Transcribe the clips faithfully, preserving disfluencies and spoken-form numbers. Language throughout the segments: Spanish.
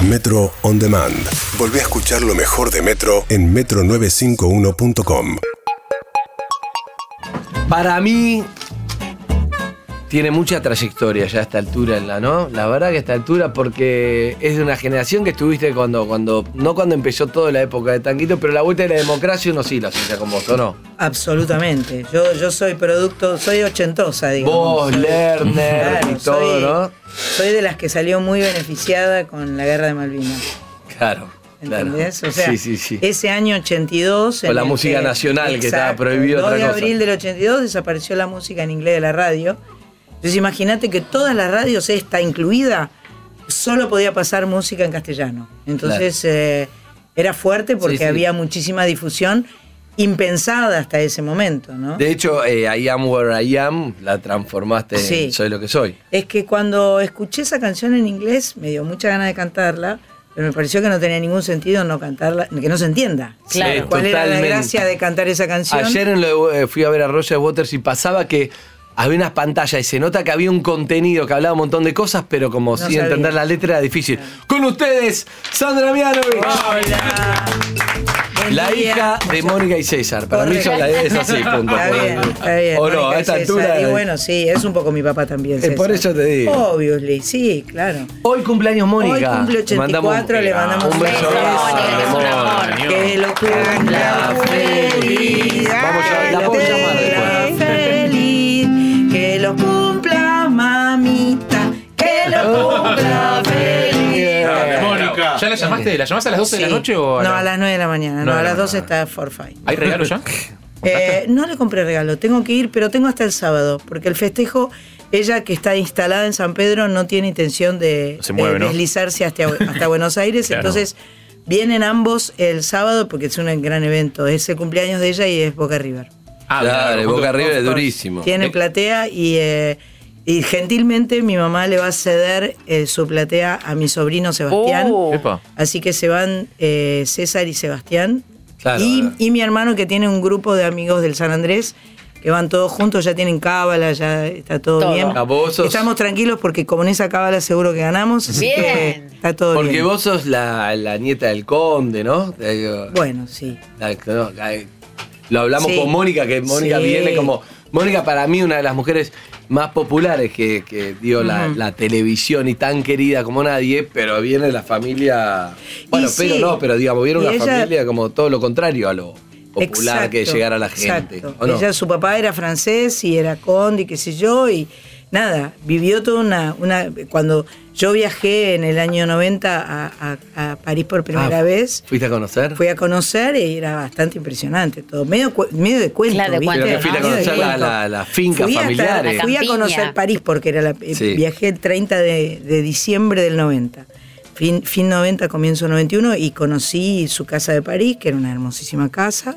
Metro On Demand. Volvé a escuchar lo mejor de Metro en metro novecientos cincuenta y uno punto com. Para mí tiene mucha trayectoria ya a esta altura, ¿no? La verdad que a esta altura, porque es de una generación que estuviste cuando, cuando no cuando empezó toda la época de Tanguito, pero la vuelta de la democracia uno sí la asocia con vos, ¿o no? Absolutamente. Yo, yo soy producto, soy ochentosa, digamos. Vos, soy, Lerner claro, y todo, soy, ¿no? Soy de las que salió muy beneficiada con la guerra de Malvinas. Claro. ¿Entendés? Claro. O sea, sí, sí, sí. ese año ochenta y dos... Con la música que, nacional, exacto, que estaba prohibido otra cosa. El dos de abril cosa. del ochenta y dos desapareció la música en inglés de la radio. Entonces imagínate que todas las radios, esta incluida, solo podía pasar música en castellano. Entonces claro. eh, era fuerte porque sí, sí. había muchísima difusión impensada hasta ese momento, ¿no? De hecho, eh, I Am Where I Am la transformaste sí. en Soy lo que soy. Es que cuando escuché esa canción en inglés me dio mucha ganas de cantarla, pero me pareció que no tenía ningún sentido no cantarla, que no se entienda. Claro. Sí, ¿Cuál totalmente. era la gracia de cantar esa canción? Ayer en lo, eh, fui a ver a Roger Waters y pasaba que había unas pantallas y se nota que había un contenido que hablaba un montón de cosas, pero como no sin sabía. entender la letra era difícil. Claro. Con ustedes, Sandra Mianovich. Hola. La hija de Mónica y César. Para Correcto. mí la es así, punto. Está bien, está bien. O no, a esta altura. Y bueno, sí, es un poco mi papá también. César. Por eso te digo. Obviously, sí, claro. Hoy cumpleaños Mónica. Hoy cumple ochenta y cuatro, le mandamos un beso. Un amor. Que lo cumpla feliz. Vamos a la puedo llamar después. Feliz. Que lo cumpla, mamita. Que lo cumpla feliz. Mónica. ¿Ya la llamaste? ¿La llamaste a las doce sí. de la noche o a No, la... a las nueve de la mañana. No, no a las doce está Forfait. ¿Hay regalo ya? Eh, no le compré regalo, tengo que ir, pero tengo hasta el sábado, porque el festejo, ella que está instalada en San Pedro no tiene intención de, Se mueve, de ¿no? deslizarse hasta, hasta Buenos Aires, claro. Entonces vienen ambos el sábado porque es un gran evento, es el cumpleaños de ella y es Boca River. Ah, claro, Boca River es durísimo. Tiene platea y... Eh, Y gentilmente mi mamá le va a ceder eh, su platea a mi sobrino Sebastián. Oh. Así que se van eh, César y Sebastián. Claro, y, claro. y mi hermano que tiene un grupo de amigos del San Andrés, que van todos juntos, ya tienen cábala, ya está todo, todo. bien. Ah, vos sos... Estamos tranquilos porque como en esa cábala seguro que ganamos. Así bien. que está todo porque bien. Porque vos sos la, la nieta del conde, ¿no? Bueno, sí. La, no, la, lo hablamos sí. con Mónica, que Mónica sí. viene como... Mónica para mí una de las mujeres más populares que, que dio uh-huh. la, la televisión y tan querida como nadie, pero viene de la familia... Bueno, y pero sí. no, pero digamos, viene y una ella, familia como todo lo contrario a lo popular exacto, que llegara a la gente. ¿O no? Ella, su papá era francés y era conde y qué sé yo, y nada, vivió toda una... una cuando yo viajé en el año noventa a, a, a París por primera ah, vez. ¿Fuiste a conocer? Fui a conocer y era bastante impresionante todo. Medio, medio de cuento, claro, de ¿viste? Pero que fuiste a conocer la, la, la finca fui familiares. Hasta, fui a conocer París porque era la, sí. viajé el treinta de, de diciembre del noventa. Fin, fin noventa, comienzo noventa y uno y conocí su casa de París, que era una hermosísima casa.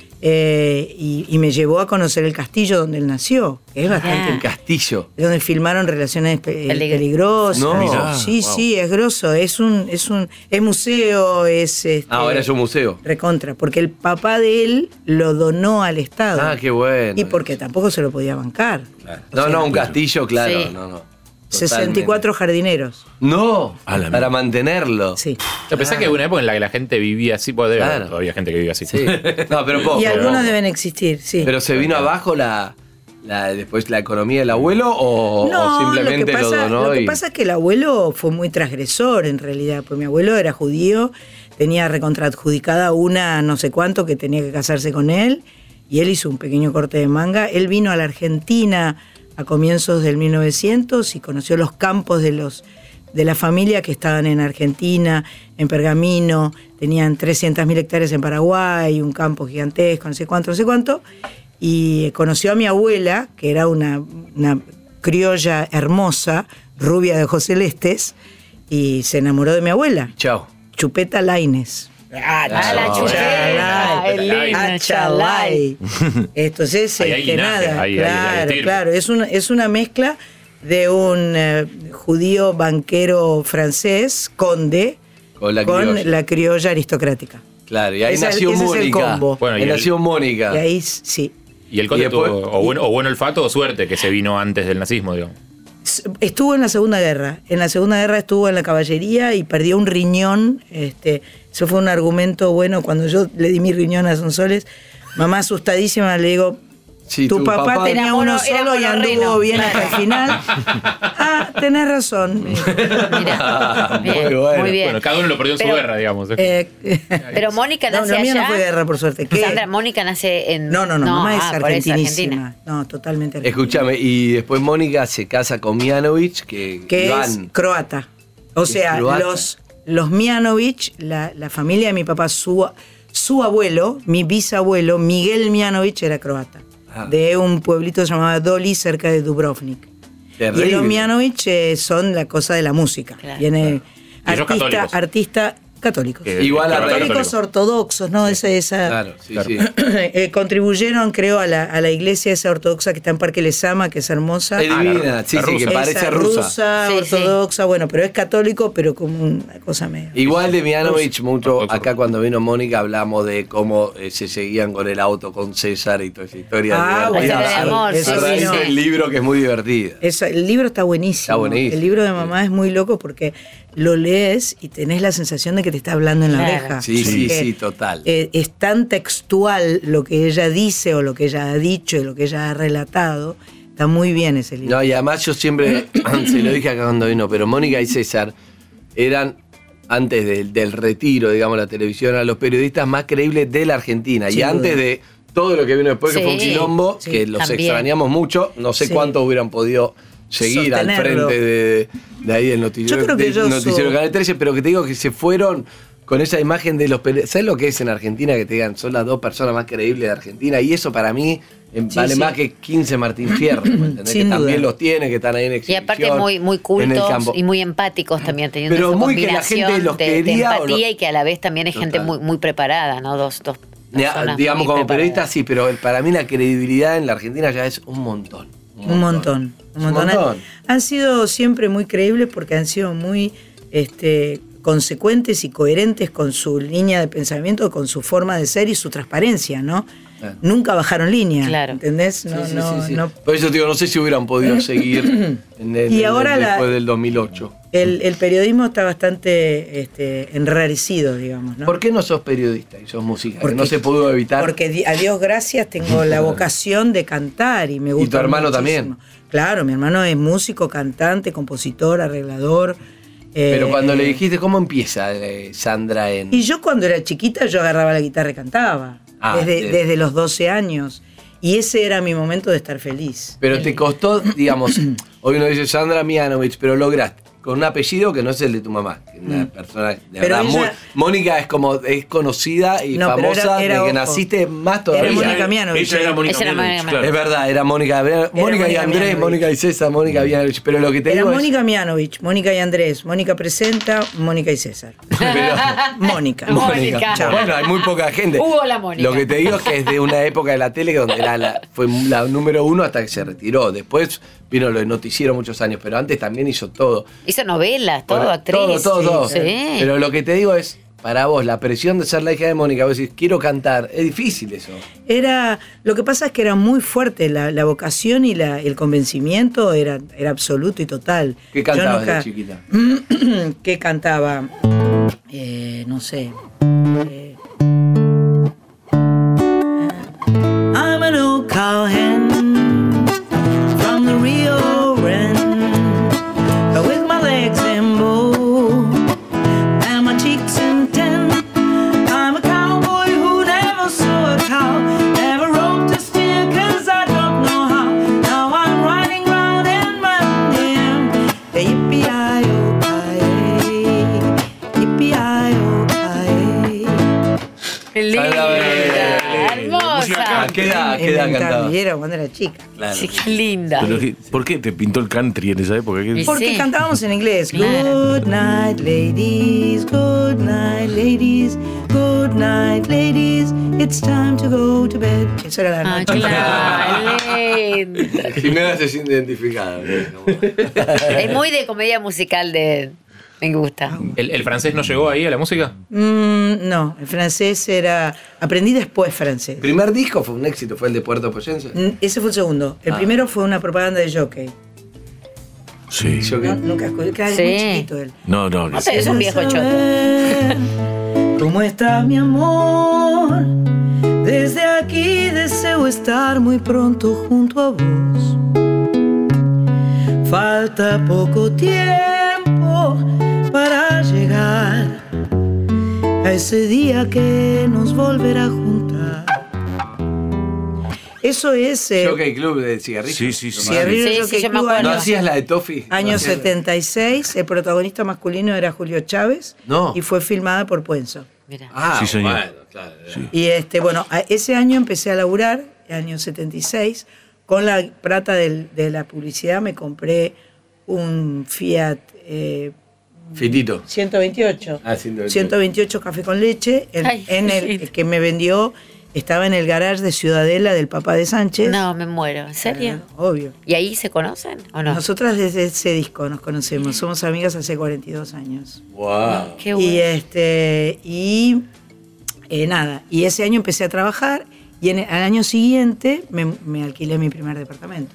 Eh, y, y me llevó a conocer el castillo donde él nació. Es bastante. El castillo. Es donde filmaron Relaciones pe- Peligro. Peligrosas. No, mirá, sí, wow. sí, es grosso. Es un, es un, es museo, es. Este, ah, ahora es un museo. Recontra, porque el papá de él lo donó al Estado. Ah, qué bueno. Y porque tampoco se lo podía bancar. Claro. No, sea, no, un castillo, claro, sí. no, no. sesenta y cuatro jardineros. No, para mantenerlo. Sí. Yo pensé ah. que hubo una época en la que la gente vivía así, porque debe haber todavía gente que vive así. Sí. No, pero poco. Y algunos poco. deben existir, sí. Pero se vino abajo la, la después la economía del abuelo o, no, o simplemente lo, que pasa, lo donó. Lo que y... pasa es que el abuelo fue muy transgresor en realidad, porque mi abuelo era judío, tenía recontraadjudicada una no sé cuánto que tenía que casarse con él, y él hizo un pequeño corte de manga. Él vino a la Argentina a comienzos del mil novecientos y conoció los campos de los de la familia que estaban en Argentina, en Pergamino, tenían trescientas mil hectáreas en Paraguay, un campo gigantesco, no sé cuánto, no sé cuánto, y conoció a mi abuela, que era una, una criolla hermosa, rubia de ojos celestes, y se enamoró de mi abuela. Chao. Chupeta Lainez. Ah, la, la chupeta, el lindo Chalay. Entonces, ahí hay que linaje, nada, ahí, claro, ahí, ahí claro, es una, es una mezcla de un uh, judío banquero francés, conde, con la con criolla, la criolla aristocrática. Claro, y ahí Esa, nació ese Mónica. Es el combo. Bueno, y ahí el, nació Mónica. Y ahí sí. Y el conde y después, tuvo o buen, o buen olfato o suerte que se vino antes del nazismo, digamos. Estuvo en la Segunda Guerra. En la Segunda Guerra estuvo en la caballería y perdió un riñón. Este, eso fue un argumento bueno. Cuando yo le di mi riñón a Sonsoles, mamá asustadísima le digo, Sí, tu, tu papá, papá tenía era uno mono, solo y anduvo bien hasta el final. Ah, tenés razón. Mira, bien, Muy bueno. muy bien. Bueno, cada uno lo perdió en Pero- su guerra, digamos. Eh, Pero Mónica no, nace la mía allá. no fue guerra, por suerte. ¿Qué? Sandra, Mónica nace en... No, no, no, mamá es ah, por eso, argentinísima. Argentina. No, totalmente argentina. Escúchame, y después Mónica se casa con Mianovich, que, Que Iván, es croata. O Es sea, croata. los, los Mianovich, la, la familia de mi papá, su, su abuelo, mi bisabuelo, Miguel Mianovich, era croata. Ah. De un pueblito llamado Doli, cerca de Dubrovnik. terrible. Y los Mianovich eh, son la cosa de la música. Claro. Viene Y ellos artista, católicos. artista católicos. Que- Igual a que- Católicos católico. ortodoxos, ¿no? Esa, esa, Claro, sí, Claro. sí. eh, contribuyeron, creo, a la, a la iglesia esa ortodoxa que está en Parque Lezama, que es hermosa. Es divina, sí, la sí, que rusa. parece Esa rusa. rusa, Sí, sí. ortodoxa, bueno, pero es católico, pero como una cosa medio. Igual de Mianovich, mucho, Ortodoxo. acá cuando vino Mónica hablamos de cómo eh, se seguían con el auto con César y toda esa historia. Ah, divertida. bueno, La historia de amor, eso A raíz vino. del libro que es muy divertida. Eso, el libro está buenísimo. Está buenísimo. El libro de mamá es muy loco porque lo lees y tenés la sensación de que te está hablando en la Claro. oreja. Sí, sí, Porque, sí, total. eh, es tan textual lo que ella dice o lo que ella ha dicho y lo que ella ha relatado. Está muy bien ese libro. No, y además yo siempre, se lo dije acá cuando vino, pero Mónica y César eran, antes del, del retiro, digamos, la televisión, a los periodistas más creíbles de la Argentina. Sin y antes duda. de todo lo que vino después, que Sí, fue un quilombo, sí, que los también. extrañamos mucho, no sé Sí. cuánto hubieran podido seguir al Sostenerlo. frente de, de ahí del noticiero, Yo creo que del ellos noticiero su- Canal trece, pero que te digo que se fueron con esa imagen de los periodistas. ¿Sabes lo que es en Argentina? Que te digan, son las dos personas más creíbles de Argentina. Y eso para mí eh, Sí, vale sí. más que quince Martín Fierro, ¿me entendés? Sin que duda. también los tiene, que están ahí en Y exhibición. aparte muy, muy en el cultos campo. y muy empáticos también, teniendo Pero esa muy que la combinación gente los de, de quería o empatía no- y que a la vez también es gente Total. muy, muy preparada, ¿no? Dos, dos Ya, personas digamos, muy como preparadas. periodista sí, pero para mí la credibilidad en la Argentina ya es un montón. Un montón. Un Un montón. montón. Han sido siempre muy creíbles porque han sido muy este, consecuentes y coherentes con su línea de pensamiento, con su forma de ser y su transparencia, ¿no? Claro. Nunca bajaron línea. Claro. ¿Entendés? No, Sí, sí, no, sí, sí. no. Por eso digo, no sé si hubieran podido seguir en el, Y en ahora el- la- después del dos mil ocho. El, el periodismo está bastante este, enrarecido, digamos, ¿no? ¿Por qué no sos periodista y sos música? Que Porque- no se pudo evitar. Porque di- a Dios gracias tengo la vocación de cantar y me gusta. tu hermano muchísimo. también? Claro, mi hermano es músico, cantante, compositor, arreglador. eh, Pero cuando le dijiste, ¿cómo empieza eh, Sandra en...? Y yo cuando era chiquita yo agarraba la guitarra y cantaba. Ah, desde, bien. desde los doce años. Y ese era mi momento de estar feliz. Pero te costó, digamos, hoy uno dice Sandra Mianovich, pero lograste, con un apellido que no es el de tu mamá, que es una persona de Pero verdad ella- muy... Mónica es como, es conocida y No, pero famosa era- era de que ojo. naciste más Era todavía. Mónica Mianovich. Ella era Mónica Esa era Mianovich, Mónica claro. Es verdad, era Mónica, Mónica y Mónica Andrés, Mianovich. Mónica y César, Mónica Mianovich, pero lo que te Era digo Mónica Mianovich, Mónica y Andrés, Mónica presenta, Mónica y César. es... pero- Mónica. Mónica. Chao. Bueno, hay muy poca gente. Hugo la Mónica. Lo que te digo es que es de una época de la tele donde era la, fue la número uno hasta que se retiró. Después vino lo de noticiero muchos años, pero antes también hizo todo. Hizo novelas, todo, Por- actriz. Todo, todo, todo. Sí. Pero lo que te digo es, para vos, la presión de ser la hija de Mónica, vos decís, quiero cantar, es difícil eso. Era, lo que pasa es que era muy fuerte, la, la vocación y la, el convencimiento era, era absoluto y total. ¿Qué Yo cantabas nunca- de chiquita? ¿Qué cantaba? Eh, no sé. Eh, I'm an old cowhand from the Rio Grande, with my legs in bow and my cheeks in ten. I'm a cowboy who never saw a cow, never roped a steer 'cause I don't know how. Now I'm riding round in my damn yippee-i-o-ki-yay, yippee-i-o-ki-yay. Qué linda, hermosa. ¿A qué edad, qué edad Me cantaba? encanta, y era cuando era chica. Claro. Sí, qué linda. Pero, ¿por qué te pintó el country en esa época? ¿Qué- Y Porque sí. cantábamos en inglés. Claro. Good night, ladies. Good night, ladies. Good night, ladies. It's time to go to bed. Eso era la Ah, noche. claro, linda. Jimena se siente identificada. ¿no? Es muy de comedia musical de... Me gusta. ¿El, el francés no llegó ahí a la música? Mm, no, el francés era. Aprendí después francés. El primer disco fue un éxito, fue el de Puerto Poyense. Mm, Ese fue el segundo. El Ah. primero fue una propaganda de Jockey. Sí. Yo que- No, nunca escuché, que era Sí. muy chiquito él. No, no. No sé, es un viejo choto. Saber ¿Cómo está mi amor? Desde aquí deseo estar muy pronto junto a vos. Falta poco tiempo para llegar a ese día que nos volverá a juntar. Eso es eh, Jockey Club de cigarrillos. Sí, sí, sí. Cigarrillos Sí, sí, Jockey yo me Club, acuerdo. ¿No año- hacías la de Toffee? Año ¿No hacías? setenta y seis, el protagonista masculino era Julio Chávez No. y fue filmada por Puenzo. Mira. Ah, Sí, señor. bueno, claro. Sí. Y este, bueno, a- ese año empecé a laburar, año setenta y seis, con la plata del- de la publicidad me compré un Fiat eh, Fitito. ciento veintiocho. Ah, ciento veintiocho. ciento veintiocho café con leche, en, Ay, en el, sí. el que me vendió, estaba en el garage de Ciudadela del papá de Sánchez. No, me muero. ¿En serio? Eh, obvio. ¿Y ahí se conocen o no? Nosotras desde ese disco nos conocemos, somos amigas hace cuarenta y dos años. Wow. Qué bueno. Y este y eh, nada, y ese año empecé a trabajar y en, al año siguiente me, me alquilé mi primer departamento.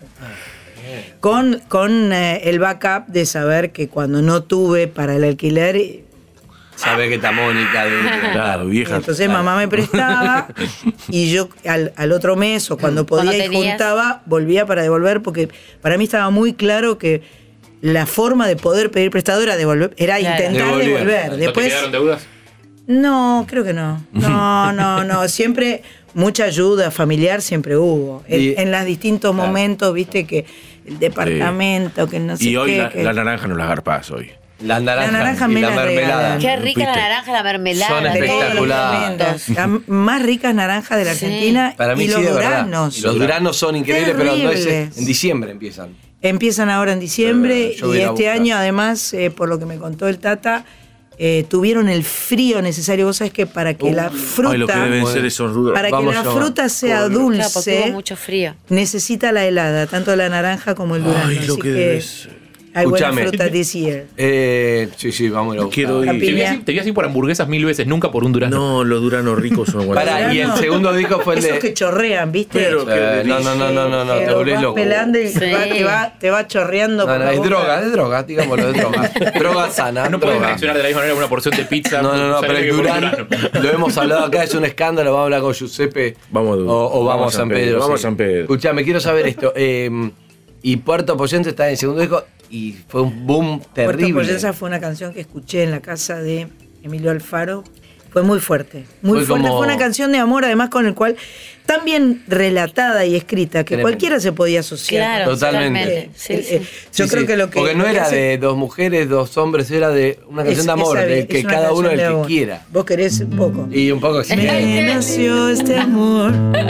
Con, con eh, el backup de saber que cuando no tuve para el alquiler, eh, Sabe que está Mónica. De... Claro, vieja. entonces mamá me prestaba y yo al, al otro mes o cuando podía Cuando y tenías. juntaba, volvía para devolver porque para mí estaba muy claro que la forma de poder pedir prestado era devolver, era Claro. intentar Devolver. devolver. ¿No Después, te quedaron deudas? no, creo que no. No, no, no. Siempre mucha ayuda familiar siempre hubo. En, Y- en los distintos Claro. momentos, viste que el departamento, que no sé Y hoy qué. la, que- la naranja no la garpás hoy. La naranja, La naranja y me la la mermelada. regalan. Qué rica la ¿Viste? naranja, la mermelada. Son de todos los espectaculares. momentos. Las más ricas naranjas de la Sí. Argentina Para mí y sí, los de verdad. duranos. Y los duranos son increíbles, pero no es, Terribles. en diciembre empiezan. Empiezan ahora en diciembre Yo voy y a ir a este buscar. año además, eh, por lo que me contó el Tata, eh, tuvieron el frío necesario. Vos sabés que para que la fruta... Ay, lo que deben ser esos rudos. Para Vamos que la a- fruta sea Claro, porque dulce, hubo mucho frío. necesita la helada, tanto la naranja como el durazno. Ay, lo así que debe ser. hay buena Escuchame. fruta this year. Eh, sí, sí, vamos a ir a buscar. Quiero ir. La Te voy, a piña. decir, te voy a decir por hamburguesas mil veces, nunca por un durazno. No, los duranos ricos son buenos. Pará, y el Durazno. segundo disco fue el Esos de... que chorrean, ¿viste? Pero Eh, no, no, no, no, no, no, Que te lo volvés vas loco. pelando y Sí. va- te, va, te va chorreando. No, por no, la es boca. droga, es droga, digámoslo, es droga. Droga sana, No podés droga. reaccionar de la misma manera a una porción de pizza. No, no, no, pero el sabiendo que por un Durán, durazno. lo hemos hablado acá, es un escándalo, vamos a hablar con Giuseppe. Vamos a Du- o, o vamos, vamos a San Pedro. Vamos sí. a San Pedro. Escuchame, quiero saber esto. eh, y Puerto Poyense está en el segundo disco y fue un boom Puerto terrible. Poyensa fue una canción que escuché en la casa de Emilio Alfaro. Fue muy fuerte, muy Fue fuerte. como- Fue una canción de amor, además con el cual tan bien relatada y escrita que Tremendo. cualquiera se podía asociar. Claro, Totalmente. totalmente. Sí, Eh, sí. eh, Yo Sí, creo sí, que lo que. Porque no lo que era hace- de dos mujeres, dos hombres, era de una canción es- de amor, esa- de es que una cada uno canción el de que amor. quiera. Vos querés un poco. Y un poco sí. Me nació este amor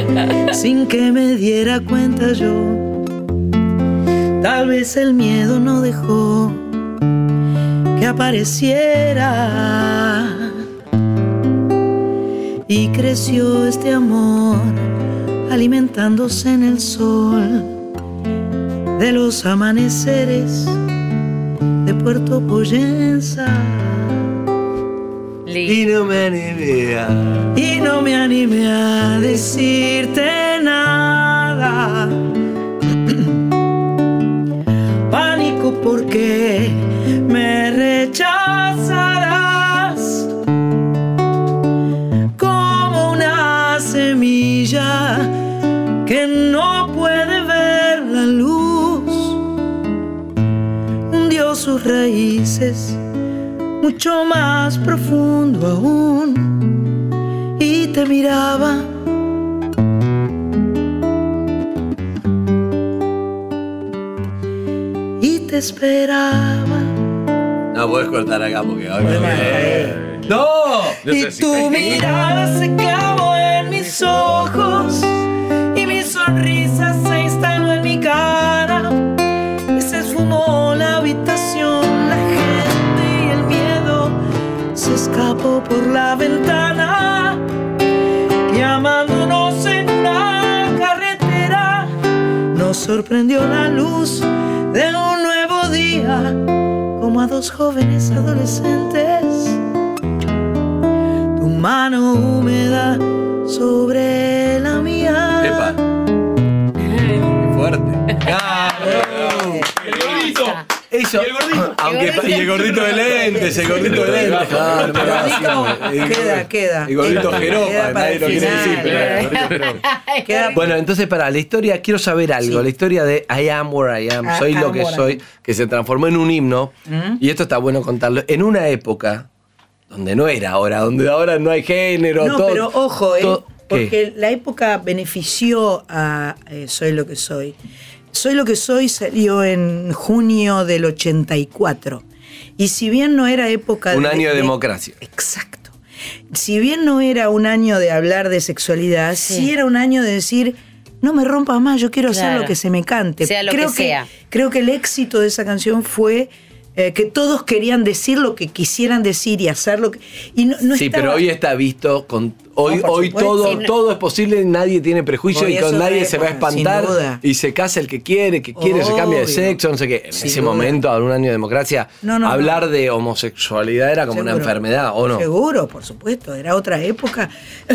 sin que me diera cuenta yo. Tal vez el miedo no dejó que apareciera. Y creció este amor alimentándose en el sol de los amaneceres de Puerto Poyensa. Lindo. Y no me animé a... Y no me animé a decirte nada. Pánico porque me rechazarás como una semilla que no puede ver la luz. Hundió sus raíces mucho más profundo aún y te miraba. Y te esperaba. No puedes cortar acá porque hoy Podemos me- dejar ahí. ¡No! No Y sé si- tu mirada se clavó en mis ojos y mi sonrisa se instaló en mi cara y se esfumó la habitación, la gente y el miedo se escapó por la ventana, llamándonos en una carretera. Nos sorprendió la luz de un nuevo día, como a dos jóvenes adolescentes. Tu mano húmeda sobre la mía. Epa. Qué fuerte. ¡Claro! Me gusta. Es hizo. Y el gordito. Aunque, y el gordito de lentes, el gordito de lentes. Claro, El gordito queda, queda. El gordito Queda Jeropa, para nadie el lo quiere final. decir, pero el gordito Jeropa. Queda- Bueno, entonces para la historia, quiero saber algo. Sí. La historia de I am where I am, I soy lo am que what I soy, am. que se transformó en un himno. Y esto está bueno contarlo. En una época donde no era ahora, donde ahora no hay género, No, todo. pero ojo, ¿eh? todo- ¿qué? Porque la época benefició a eh, Soy lo que soy. Soy lo que soy salió en junio del ochenta y cuatro. Y si bien no era época Un año de democracia. Exacto. Si bien no era un año de hablar de sexualidad, sí, Sí. era un año de decir, no me rompa más, yo quiero hacer Claro. lo que se me cante. Sea lo creo que sea. Creo que el éxito de esa canción fue eh, que todos querían decir lo que quisieran decir y hacer lo que... Y no, no Sí, estaba- pero hoy está visto con hoy No, por hoy supuesto. todo Sí, no- todo es posible, nadie tiene prejuicio Hoy y es con otra nadie se va a época, sin espantar duda. y se casa el que quiere, que quiere, se cambia de Obvio. sexo, no sé qué. En Sin ese duda. momento, a un año de democracia, No, no, hablar no. de homosexualidad era como una Seguro. enfermedad, ¿o no? Seguro, por supuesto, era otra época.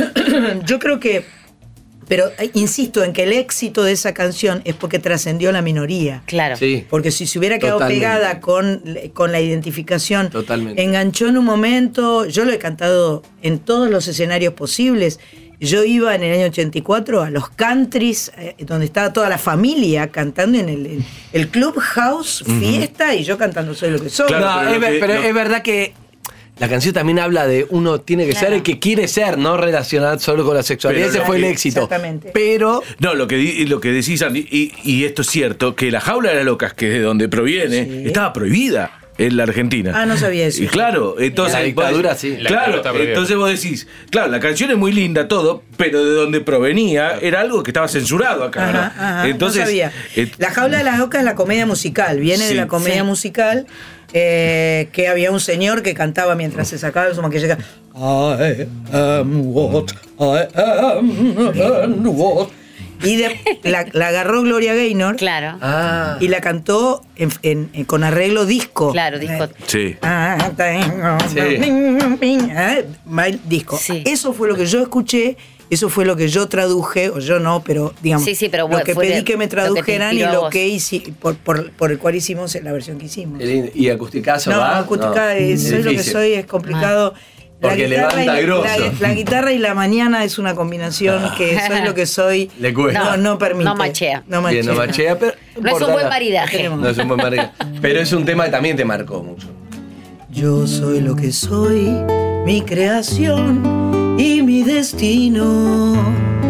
Yo creo que, pero eh, insisto en que el éxito de esa canción es porque trascendió la minoría. Claro. Sí. Porque si se hubiera quedado Totalmente. pegada con, con la identificación, Totalmente. enganchó en un momento, yo lo he cantado en todos los escenarios posibles. Yo iba en el año ochenta y cuatro a los countries, eh, donde estaba toda la familia cantando en el, el, el Clubhouse, fiesta, y yo cantando Soy lo que soy. Claro, No, pero es, lo ver- que- pero lo- es verdad que la canción también habla de uno tiene que ser Claro. el que quiere ser, no relacionado solo con la sexualidad. Pero Ese la fue el que- éxito. Exactamente. Pero No, lo que, di- lo que decís, Andy, y, y esto es cierto, que la jaula de las locas, que es de donde proviene, Sí. estaba prohibida en la Argentina. Ah, no sabía eso. Y claro, entonces. En la dictadura, vos- sí. La Claro, dictadura está prohibida. entonces vos decís, claro, la canción es muy linda, todo, pero de donde provenía era algo que estaba censurado acá. ¿no? Ajá, ajá, entonces, no sabía. eh, La jaula de las locas es la comedia musical, viene Sí. de la comedia Sí. musical, eh, que había un señor que cantaba mientras se sacaba su maquillaje. I am what I am and what. Y de- la, la agarró Gloria Gaynor Claro. ah, y la cantó en- en- en- con arreglo disco. Claro, disco. sí. Ah, Sí. eh, bail- disco. Sí. Eso fue lo que yo escuché, eso fue lo que yo traduje, o yo no, pero digamos, Sí, sí, pero lo bueno, que fue pedí de- que me lo que te tradujeran y inspiró a lo vos. que hice, por, por, por el cual hicimos la versión que hicimos. qué lindo. ¿Y acusticazo No, va? acústica, eh, es soy lo que difícil. soy, es complicado. Porque levanta y la, grosso. la- la guitarra y la mañana es una combinación que soy lo que soy. Le cuesta. No, no permite. No machea. No machea. Bien, no machea, pero. No es un importa buen la- maridaje. No es un buen maridaje. Pero es un tema que también te marcó mucho. Yo soy lo que soy, mi creación y mi destino.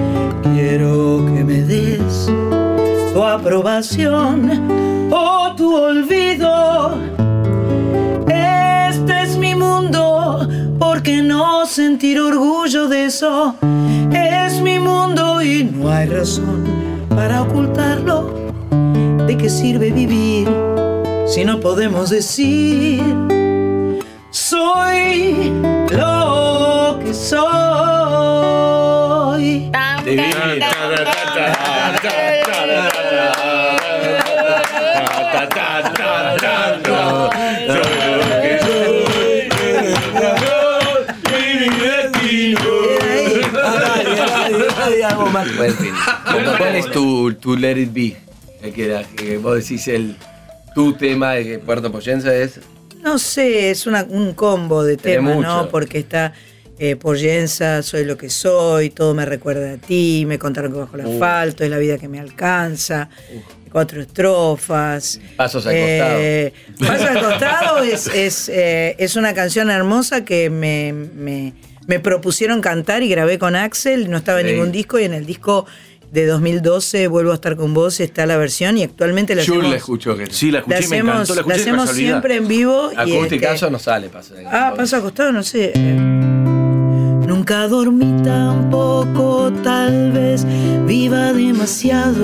Quiero que me des tu aprobación o tu olvido. Este es mi mundo, ¿por qué no sentir orgullo de eso? Es mi mundo y no hay razón para ocultarlo. ¿De qué sirve vivir si no podemos decir? Soy lo que soy. Tan, Divino. tan, tan, tan, tan, Pues, en fin. ¿Cuál es tu, tu Let It Be? El que, era- que vos decís el tu tema de que Puerto Poyensa es. No sé, es una- un combo de Tiene temas, mucho. ¿no? Porque está eh, Poyensa, Soy lo que soy, Todo me recuerda a ti, Me contaron que bajo el asfalto, Es la vida que me alcanza, cuatro estrofas. Pasos al Eh, Pasos al costado es, es, eh, es una canción hermosa que me, me, me propusieron cantar y grabé con Axel, no estaba en Sí. ningún disco y en el disco de dos mil doce, Vuelvo a estar con vos, está la versión y actualmente la Yul hacemos, la escuchó. Que Sí, la la escuché, me hacemos, encantó, la la escuché, de hacemos casualidad. siempre en vivo. y Acústicazo este- no sale, paso. Ah, paso acostado, no sé. eh. Nunca dormí tampoco, tal vez viva demasiado.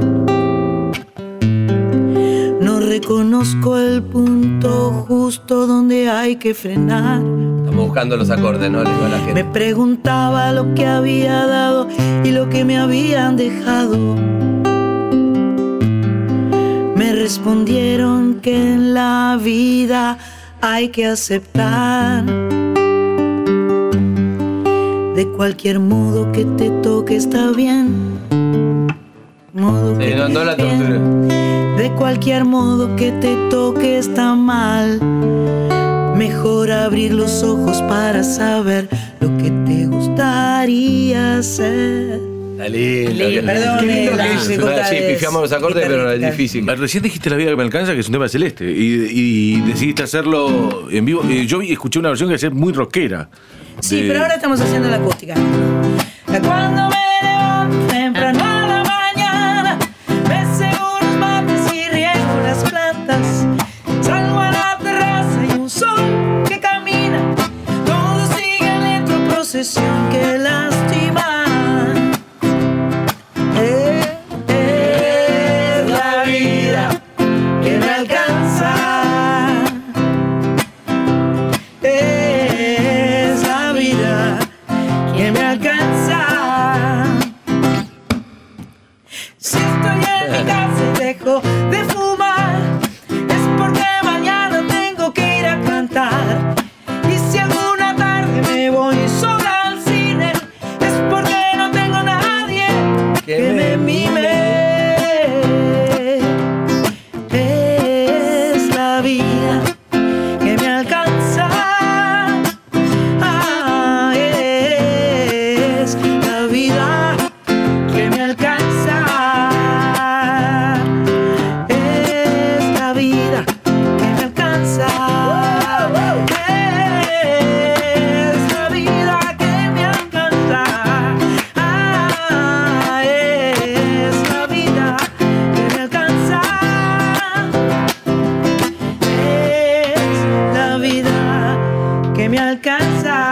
No reconozco el punto justo donde hay que frenar. Estamos buscando los acordes, ¿no? Le digo a la Me gente. preguntaba lo que había dado y lo que me habían dejado. Me respondieron que en la vida hay que aceptar. De cualquier modo que te toque está bien. modo Sí, que no, no la te torture. quiero. De cualquier modo que te toque está mal. Mejor abrir los ojos para saber lo que te gustaría hacer. Está lindo. Lindo. Perdón, Qué lindo la que es. dificultad Sí, es pifiamos los acordes, pero es guitarrística. difícil. Recién dijiste La vida que me alcanza, que es un tema celeste. Y, y decidiste hacerlo en vivo. Eh, Yo escuché una versión que es muy rockera. Sí, De- pero ahora estamos haciendo la acústica. Cuando me levanto temprano a la mañana, me cebo los mates y riego las plantas. Salgo a la terraza y un sol que camina. Todo sigue lento, procesión que lastima. Es, es la vida que me alcanza. Es la vida que me alcanza. Si estoy en mi casa y dejo de fumar, es porque mañana tengo que ir a cantar. Y si alguna tarde me voy sola al cine, es porque no tengo nadie que me mime. Es la vida que me alcanza. Ah, es la vida que me alcanza. Es la vida que me alcanza. Es la vida que me alcanza. Ah, es la vida que me alcanza. Es la vida que me alcanza.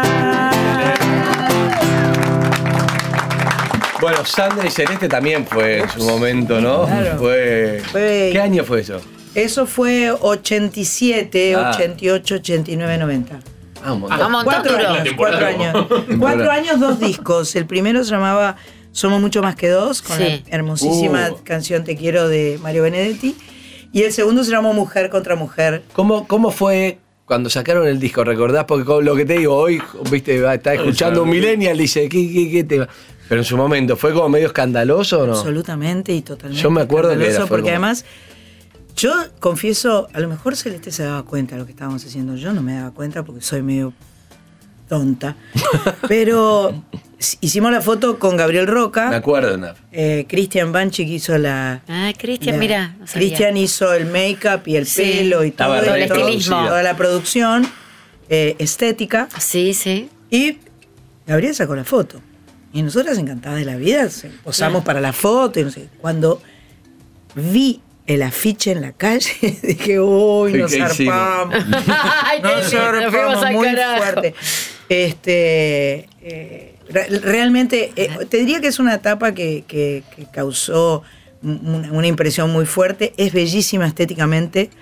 Bueno, Sandra y Celeste también fue en su momento, ¿no? Claro. Fue... Fue- ¿Qué año fue eso? Eso fue ochenta y siete, Ah. ochenta y ocho, ochenta y nueve, noventa. Ah, un montón. Ah, un montón Cuatro duró. años, cuatro años. Temporada. Cuatro años, dos discos. El primero se llamaba Somos Mucho Más que Dos, con Sí. la hermosísima Uh. canción Te Quiero de Mario Benedetti. Y el segundo se llamó Mujer contra Mujer. ¿Cómo, ¿Cómo fue cuando sacaron el disco? ¿Recordás? Porque con lo que te digo, hoy, viste, va- está escuchando un millennial y dice, ¿qué, qué, qué tema? Pero en su momento, ¿fue como medio escandaloso o no? Absolutamente y totalmente. Yo me acuerdo que era, escandaloso, fue porque como- además, yo confieso, a lo mejor Celeste se daba cuenta de lo que estábamos haciendo. Yo no me daba cuenta porque soy medio tonta. Pero hicimos la foto con Gabriel Me Roca. acuerdo, Naf. Eh, Cristian Banchi que hizo la. Ah, Cristian, la- mira. No sabía. Cristian hizo el make-up y el Sí. pelo y todo, Estaba Todo el esto, estilismo. toda la producción eh, estética. Sí, sí. Y Gabriel sacó la foto. Y nosotras encantadas de la vida, se- posamos para la foto y no sé. Cuando vi el afiche en la calle, dije, uy, nos ¿Qué hicimos? zarpamos. Ay, Nos te- nos fuimos zarpamos al muy carajo. fuerte. Este, eh, re- realmente, eh, te diría que es una etapa que, que- que causó una, una impresión muy fuerte. Es bellísima estéticamente.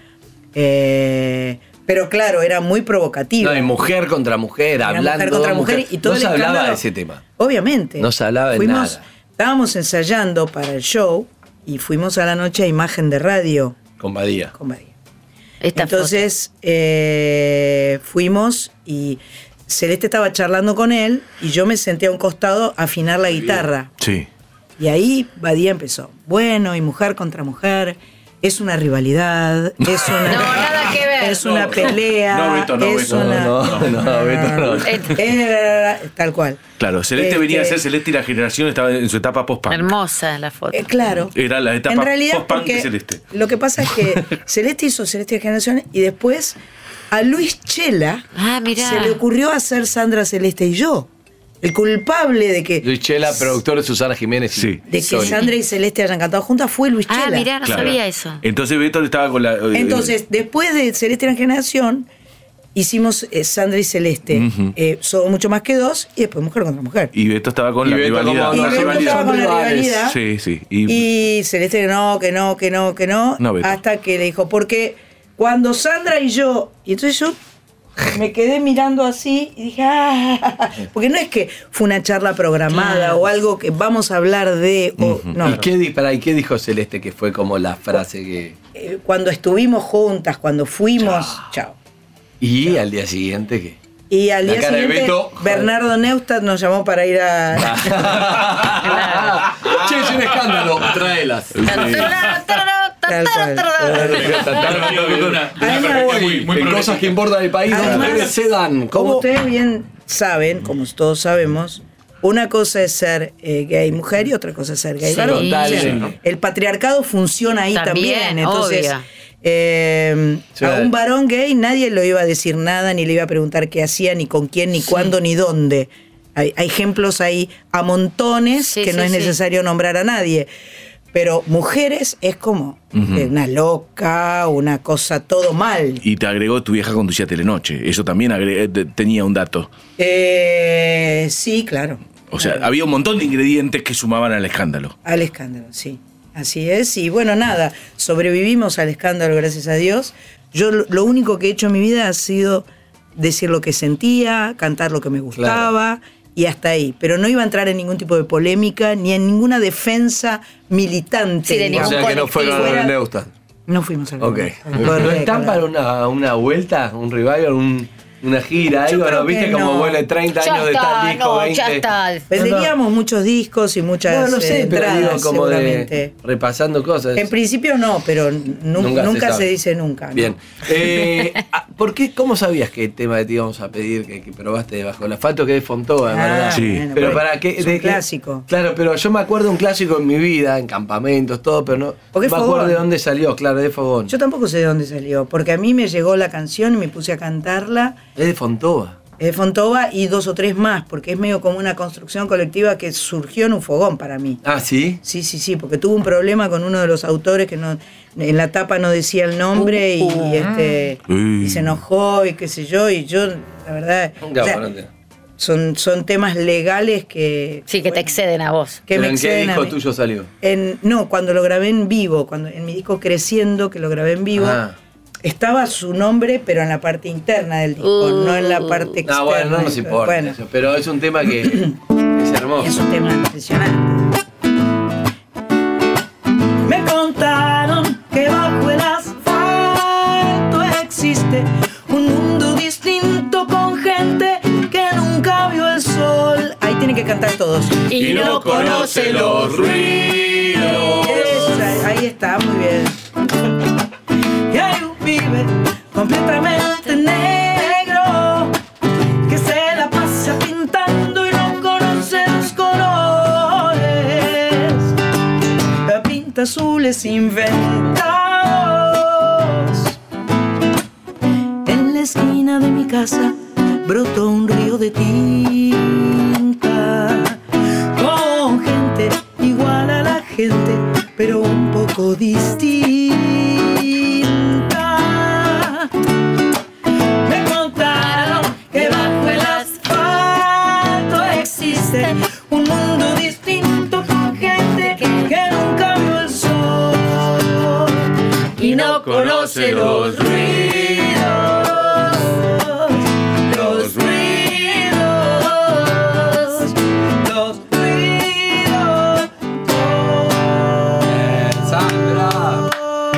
eh, pero claro, era muy provocativa. No, y mujer contra mujer, Era hablando. mujer contra dos mujer, mujeres. y todo no el se hablaba escándalo. de ese tema. Obviamente. No se hablaba de Fuimos- nada. Estábamos ensayando para el show y fuimos a la noche a Imagen de Radio Con Badía. con Badía. Esta Entonces eh, fuimos y Celeste estaba charlando con él y yo me senté a un costado a afinar la guitarra. Sí. Y ahí Badía empezó. Bueno, y mujer contra mujer. Es una rivalidad, es una, No, nada que ver. es una No. pelea, No, Beto, no, es Beto, una... no, no, no, Beto, no. Es- tal cual. Claro, Celeste Este, venía a ser Celeste y la generación estaba en su etapa foto. post-punk. Hermosa la foto. Eh, claro. Era la etapa En realidad, post-punk de porque Celeste. lo que pasa es que Celeste hizo Celeste de Generación y después a Luis Chela Ah, mirá. se le ocurrió hacer Sandra Celeste y yo. El culpable de que, Luis Chela, productor de Susana Jiménez. y- Sí. de que Soli. Sandra y Celeste hayan cantado juntas fue Luis Ah, Chela. mirá, no Claro. sabía eso. Entonces Beto estaba con la. eh, Entonces, después de Celeste de Generación, hicimos eh, Sandra y Celeste. Ujú. Eh, Somos Mucho Más que Dos y después Mujer contra Mujer. Y Beto estaba con Y la Beto rivalidad. como Y Una Beto rivalidad. estaba con la Rivales. rivalidad. Sí, sí. Y, Y Celeste que no, que no, que no, que no. No, Beto. hasta que le dijo, porque cuando Sandra y yo. Y entonces yo me quedé mirando así y dije, ah, porque no es que fue una charla programada Claro. o algo que vamos a hablar de. O, no, ¿Y qué, di- pará, ¿y qué dijo Celeste que fue como la frase que. Eh, cuando estuvimos juntas, cuando fuimos, chao. Y al día siguiente que. Y al La día cara de siguiente, Beto. Bernardo Neustadt nos llamó para ir a. Che, ¿Tienes un escándalo? Tráelas. Tal cual. En cosas que importan el país, Además, las mujeres se dan. Como ¿Cómo? ustedes bien saben, como todos sabemos, una cosa es ser eh, gay mujer y otra cosa es ser gay Sí, varón. total, O sea, sí. el patriarcado funciona ahí también. También, Entonces, obvio. eh, Sí. a un varón gay nadie le iba a decir nada, ni le iba a preguntar qué hacía, ni con quién, ni cuándo, ni dónde. Hay, hay ejemplos ahí a montones Sí, que sí, no es sí. necesario nombrar a nadie. Pero mujeres es como eh, una loca, una cosa todo mal. Y te agregó tu vieja conducía Telenoche. Eso también agre- te- tenía un dato. Eh, sí, claro. O sea, había un montón de ingredientes que sumaban al escándalo. Al escándalo, sí. Así es. Y bueno, nada, sobrevivimos al escándalo, gracias a Dios. Yo lo lo único que he hecho en mi vida ha sido decir lo que sentía, cantar lo que me gustaba y hasta ahí. Pero no iba a entrar en ningún tipo de polémica ni en ninguna defensa militante. Sí, de O digamos. sea que no fueron colectivo. a Neustadt. No fuimos al Ok. Correcto, ¿No están para claro. una, una vuelta, un revival, un, una gira, Yo algo? creo ¿No? ¿Viste que como no. vuelve treinta Ya años de tal está, disco, no, veinte? ya está. Venderíamos muchos discos y muchas No, no sé, eh, pero digo, entradas, como seguramente. de repasando cosas. En principio no, pero nu- Nunca nunca, se se, sabe. dice nunca. ¿no? Bien. Eh, ah, ¿Por qué? ¿Cómo sabías qué tema te íbamos a pedir que, que probaste de Bajo el Asfalto, que es Fontova, Ah, verdad? Sí. bueno, Pero porque para qué. es de un qué- clásico. Claro, pero yo me acuerdo un clásico en mi vida, en campamentos, todo, pero no. Porque no es me acuerdo Fogón. de dónde salió, claro, de Fogón. Yo tampoco sé de dónde salió, porque a mí me llegó la canción y me puse a cantarla. Es de Fontova. Es de Fontova y dos o tres más, porque es medio como una construcción colectiva que surgió en un fogón para mí. Ah, ¿sí? Sí, sí, sí, porque tuve un problema con uno de los autores que no, en la tapa no decía el nombre y, Uh, este, uh. y se enojó y qué sé yo, y yo, la verdad, Nunca, o sea, bueno, te- son, son temas legales que... Sí, que te exceden a vos. que ¿Pero me en qué exceden a disco mí. tuyo salió? En, no, cuando lo grabé en vivo, cuando en mi disco Creciendo, que lo grabé en vivo, Ah. estaba su nombre, pero en la parte interna del disco, Uh. no en la parte externa. No, bueno, no nos importa Bueno, eso, pero es un tema que es hermoso. es un tema impresionante. Me contaron que bajo el asfalto existe un mundo distinto con gente que nunca vio el sol. Ahí tienen que cantar todos. Y no conoce los ruidos. Esa, ahí está, muy bien. Y hay un pibe completamente negro que se la pasa pintando y no conoce los colores. La pinta azules inventados. En la esquina de mi casa brotó un río de tinta con gente igual a la gente, pero un poco distinta. Me contaron que bajo el asfalto existe un mundo distinto con gente que nunca vio el sol y no conoce los ruidos. Los ruidos. Los ruidos. Sandra.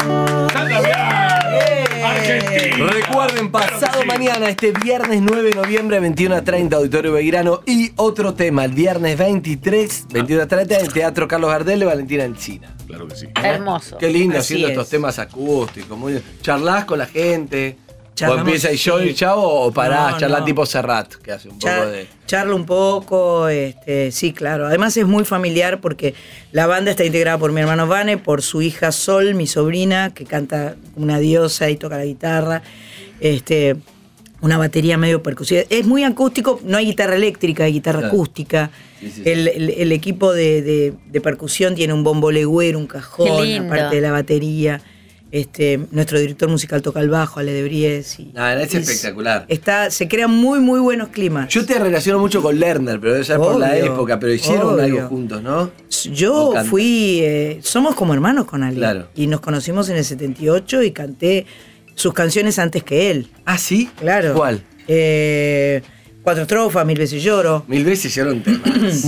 Recuerden, pasado mañana, este viernes nueve de noviembre, veintiuno a treinta, Auditorio Belgrano. Y otro tema, el viernes veintitrés, veintiuno a treinta, en Teatro Carlos Gardel de Valentina Encina. Claro que sí. Hermoso. Qué lindo Así haciendo es. estos temas acústicos. Muy... ¿Charlás con la gente? ¿O Charlamos, empieza y yo sí. y chavo? ¿O parás? No, ¿Charlás no. tipo Serrat? Que hace un poco Char- de. Charla un poco, este, sí, claro. Además es muy familiar porque la banda está integrada por mi hermano Vane, por su hija Sol, mi sobrina, que canta una diosa y toca la guitarra. Este, una batería medio percusiva. Es muy acústico, no hay guitarra eléctrica, hay guitarra Claro. acústica. Sí, sí, sí. El, el- el equipo de, de- de percusión tiene un bombo legüero, un cajón, Qué lindo. aparte de la batería. Este, nuestro director musical toca el bajo, Ale de Bries. Y, Ah, es y espectacular. Está, se crean muy, muy buenos climas. Yo te relaciono mucho con Lerner, pero debe ser por la Obvio, época, pero hicieron obvio. algo juntos, ¿no? Yo ¿O canta? fui, eh, somos como hermanos con Ale. Claro. Y nos conocimos en el setenta y ocho y canté sus canciones antes que él. Ah, ¿sí? Claro. ¿Cuál? Eh, Cuatro estrofas, Mil veces lloro. Mil veces hicieron temas.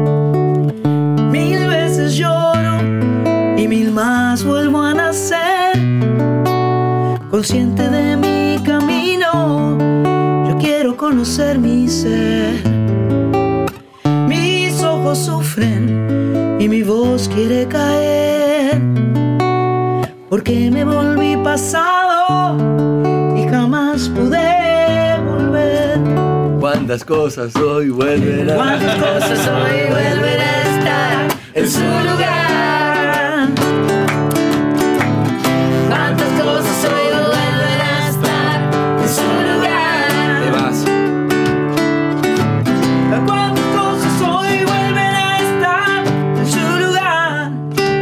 Mil veces lloro y mil más vuelvo a nacer. Consciente de mi camino, yo quiero conocer mi ser. Mis ojos sufren y mi voz quiere caer, porque me volví pasado y jamás pude volver. Cuántas cosas hoy vuelven a... Cuántas cosas hoy vuelven a estar en su lugar. Cuántas cosas hoy vuelven a estar en su lugar. Te vas. Cuántas cosas hoy vuelven a estar en su lugar.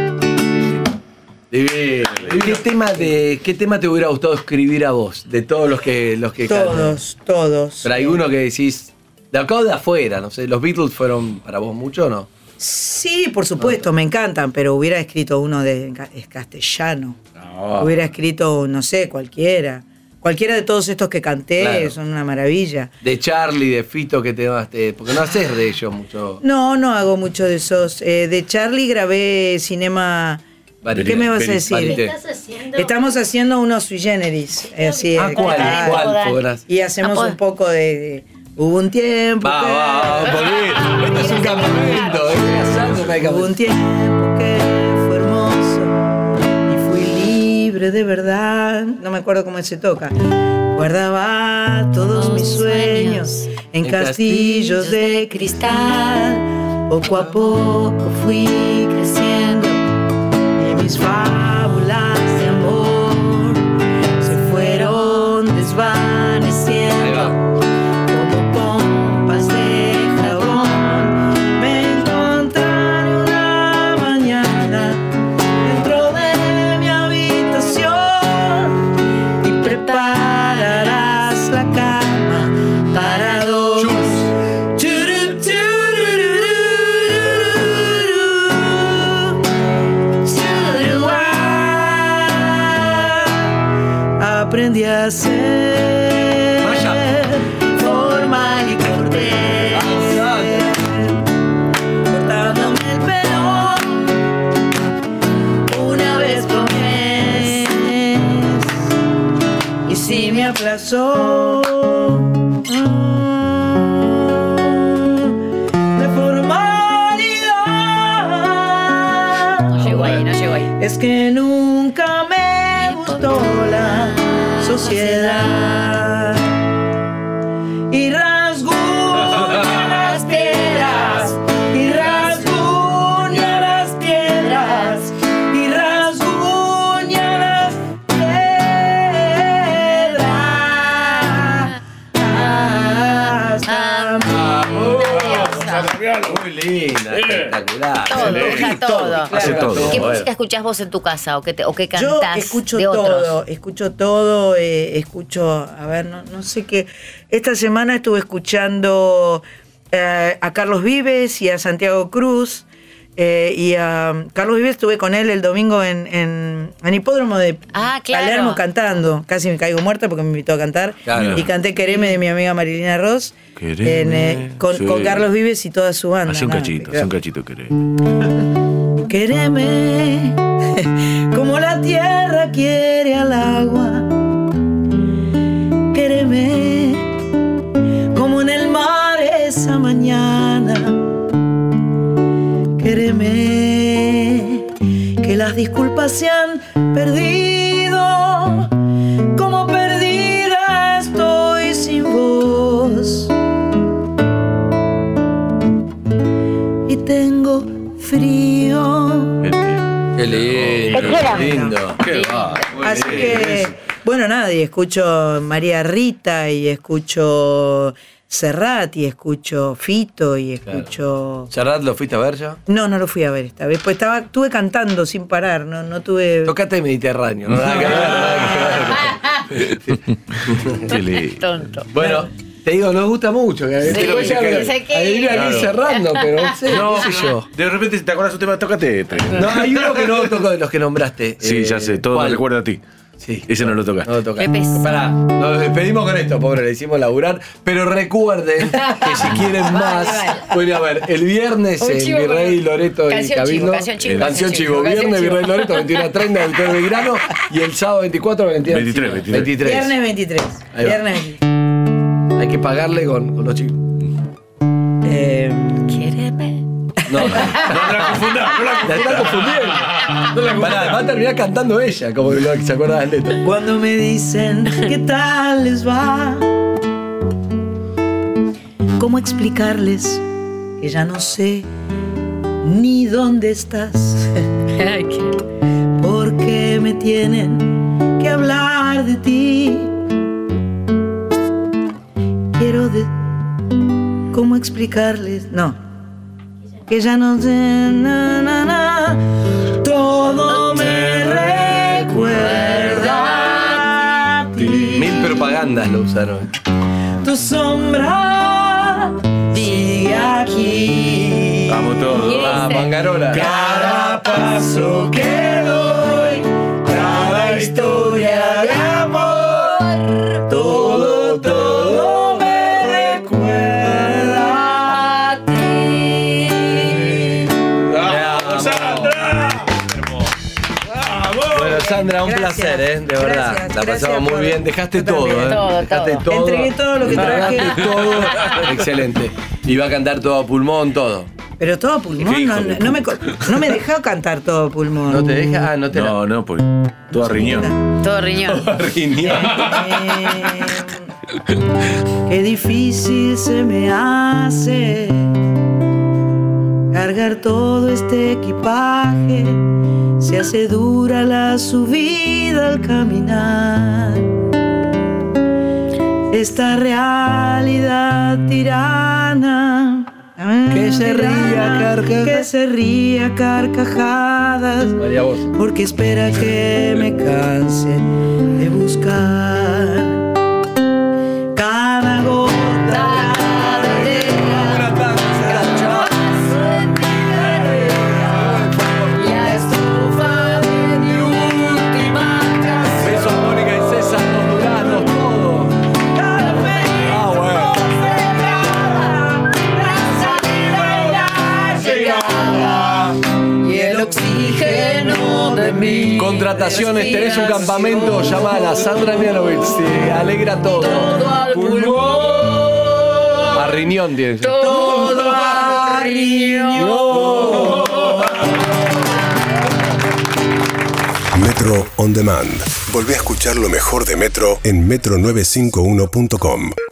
Divino. ¿Qué tema, de, ¿Qué tema te hubiera gustado escribir a vos? De todos los que, los que cantan. Todos, todos. Pero hay uno que decís, de acá o de afuera, no sé, ¿los Beatles fueron para vos mucho o no? Sí, por supuesto, me encantan, pero hubiera escrito uno de en castellano. No. Hubiera escrito, no sé, cualquiera. Cualquiera de todos estos que canté, Claro. son una maravilla. De Charlie, de Fito, que te te- porque no haces de ellos mucho. No, no hago mucho de esos. Eh, de Charlie grabé Cinema... Varieté. ¿Qué me vas a Varieté. decir? Varieté. ¿Estás haciendo? Estamos haciendo unos sui generis. eh, así, Ah, eh, ¿cuál? claro. ¿Cuál? Fueras? Y hacemos Ah, un poco de... de- hubo un tiempo Va, que... va, va, porque esto es un campamento, es casando, no hay Hubo un campamento. tiempo que fue hermoso y fui libre de verdad. No me acuerdo cómo se toca. Guardaba todos mis sueños en En castillos de cristal. Poco a poco fui creciendo y mis fábulas de amor se fueron Ahí desvaneciendo. va. Como pompas de jabón me encontraré una mañana dentro de mi habitación y prepararás la cama para dos. Churu, churururururu, churua. Aprendí a ser Vaya. formal y cortés, cortándome el pelo una vez por mes. Y si me aplazó la formalidad, No llegó ahí, no llegó ahí. es que nunca me gustó la sociedad y rasguña las piedras y rasguña las piedras y rasguña las piedras. Muy linda, espectacular. Todo, deja todo. Hace todo. ¿Qué Bueno. música escuchás vos en tu casa o qué, te, o qué Yo cantás escucho de otros? todo, escucho todo, eh, escucho, a ver, no, no sé qué. Esta semana estuve escuchando eh, a Carlos Vives y a Santiago Cruz. Eh, y a Carlos Vives estuve con él el domingo en, en, en Hipódromo de Ah, claro. Palermo cantando. Casi me caigo muerta porque me invitó a cantar. Claro. Y canté Quereme de mi amiga Marilina Ross. Quereme, en, eh, con, sí. con Carlos Vives y toda su banda. Hace un ¿no? cachito, hace un cachito, querés. Quéreme como la tierra quiere al agua. Quéreme como en el mar esa mañana. Quéreme que las disculpas se han perdido. Como perdida estoy sin voz. Y tengo frío. Qué lindo, qué lindo. Qué va. muy Así bien. que, bueno, nada, y escucho María Rita y escucho Serrat y escucho Fito y escucho... ¿Serrat lo fuiste a ver ya? No, no lo fui a ver esta vez, pues estaba, estuve cantando sin parar, no, no tuve... Tocate Mediterráneo, no nada que ver, nada que ver. Qué lindo. Tonto. Bueno, te digo, nos gusta mucho. Que Sí, te lo que sí, se- sé que- adivina Claro. ir cerrando, pero no sé, No, qué sé yo. de repente si te acuerdas un tema, tócate este. No, hay uno que no toco de los que nombraste. Sí, Eh, ya sé, todo me ¿cuál? recuerda a ti. Sí. Ese no lo tocaste. No lo tocaste. Qué pesado. Pará, nos despedimos con esto, pobre, le hicimos laburar. Pero recuerden que si quieren más, vale. pueden a ver, el viernes Un en chivo Virrey con- Loreto y Canción Cabildo. chivo, canción chivo, Canción canción chivo. chivo, canción Viernes chivo. Virrey Loreto, veintiuno treinta, Auditorio Belgrano. Y el sábado veinticuatro, veintitrés. veintitrés, veintitrés. veintitrés. Viernes veintitrés. Ahí va. Viernes veintitrés. Hay que pagarle con, con los chicos. Eh, Quéreme. No, no, no la confundás, no la confundás. La está confundiendo. No la Pará, va a terminar cantando ella, como lo que se acuerda de la letra. Cuando me dicen qué tal les va, ¿cómo explicarles que ya no sé ni dónde estás? Porque me tienen que hablar de ti. Quiero de... ¿Cómo explicarles? No. Que ya no sé, na, na, na. Todo me recuerda a ti. Mil propagandas lo usaron. Tu sombra sigue aquí. Vamos todos. Ah, Mangarola. Cada paso que doy, cada historia de amor, todo, todo me recuerda a ti. ¡Vamos, Sandra! Bueno, Sandra, un Gracias. placer, ¿eh? De verdad. Gracias, La gracias pasamos muy por- bien. Dejaste yo todo, también. ¿eh? Todo, Dejaste todo. todo. Entregué todo lo que traje. Entregaste todo. Excelente. Y va a cantar todo a pulmón, todo. Pero todo a pulmón, Qué hijo no, de no me, co- no me dejó cantar todo a pulmón. ¿No te deja? Ah, no te No, no, porque todo a riñón. Todo riñón. la riñón. Eh, qué difícil se me hace cargar todo este equipaje. Se hace dura la subida al caminar. Esta realidad tirana Que se ría carcajadas. que se ría carcajadas, María, vos. porque espera que me canse de buscar cada gota de la estufa de mi última canción. Besos, Mónica y César, los duranos, todo. Cada ferida Ah, bueno. la salida y la llegada y el oxígeno de mi Contrataciones, tenés un campamento, llamala Sandra Mianovich, te alegra todo. todo al pulmón, A riñón tienes. todo a riñón. Metro On Demand. Volvé a escuchar lo mejor de Metro en metro novecientos cincuenta y uno punto com.